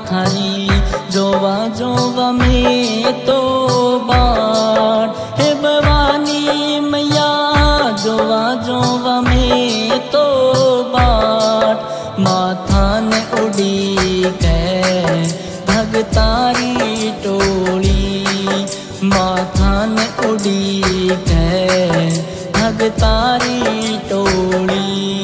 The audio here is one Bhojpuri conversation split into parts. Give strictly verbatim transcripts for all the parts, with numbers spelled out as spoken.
थारी जोवा जोवा में तो बाट हे भवानी मैया जोवा जोवा में तो बाट माथा ने उड़ी के भगतारी टोली माथा ने उड़ी के भगतारी टोली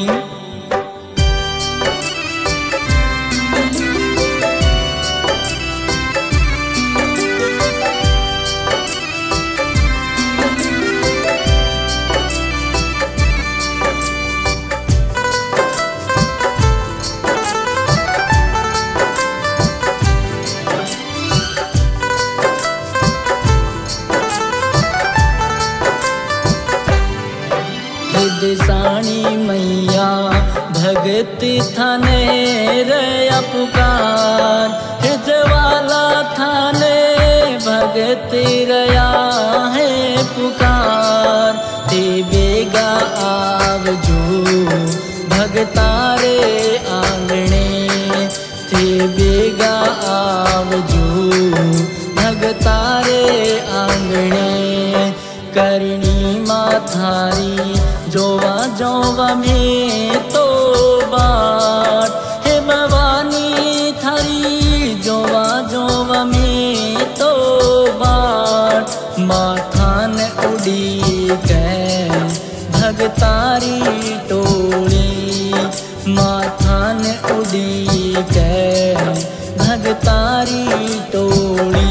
साणी मैया भगत थाने रया पुकार हे जवाला थाने भगत रया है पुकार ते बेगा आवजो भगतारे आंगणे ते बेगा आवजो भगतारे आंगणे करणी माथारी जोवा जोवा में तो बाट हे भवानी थारी जोवा जोवा में तो बाट माथा ने उड़ी के भगतारी टोली माथा ने उड़ी के भगतारी टोली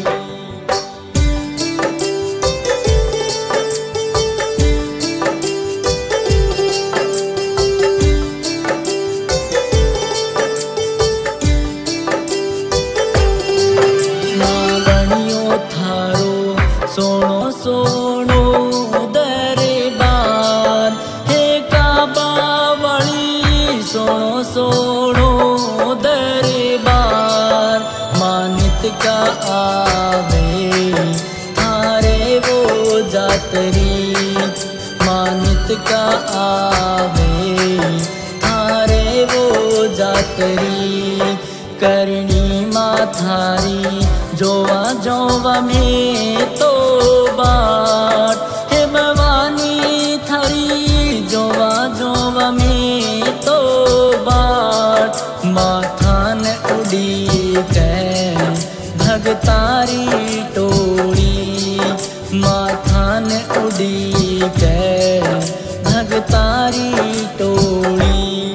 सोनो सोनो दरबार हे काबा वाली सोनो सोनो दरबार मानित का आवे थारे वो जातरी मानित का आवे थारे वो जातरी करणी माथारी जोवा जोवा में तो बाट हे भवानी थारी जोवा जोवा में तो बाट माथा ने उड़ी के भगतारी टोली माथा ने उड़ी के भगतारी टोली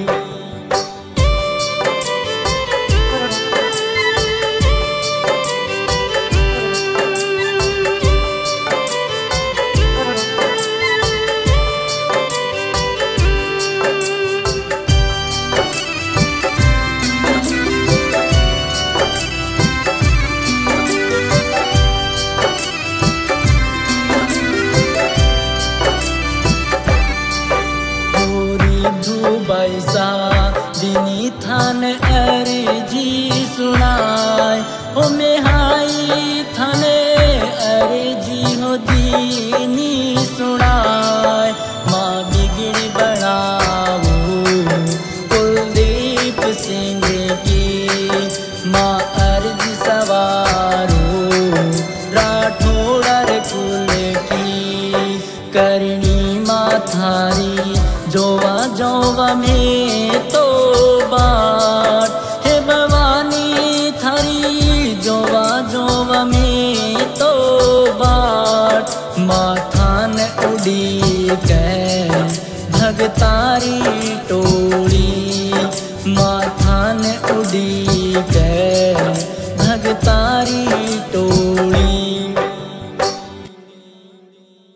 बैसा दिनी थान अर्जी सुनाय ओ मेहाई थाने अर्जी हो दीनी सुनाय माँ बिगड़ी बनाओ कुलदीप सिंह की माँ अर्जी सवारो राठौड़ कुल की करणी माथारी जोवा जोवा में तो बाट हे भवानी थारी जोवा जोवा में तो बाट माथा ने उड़ी के भगतारी टोली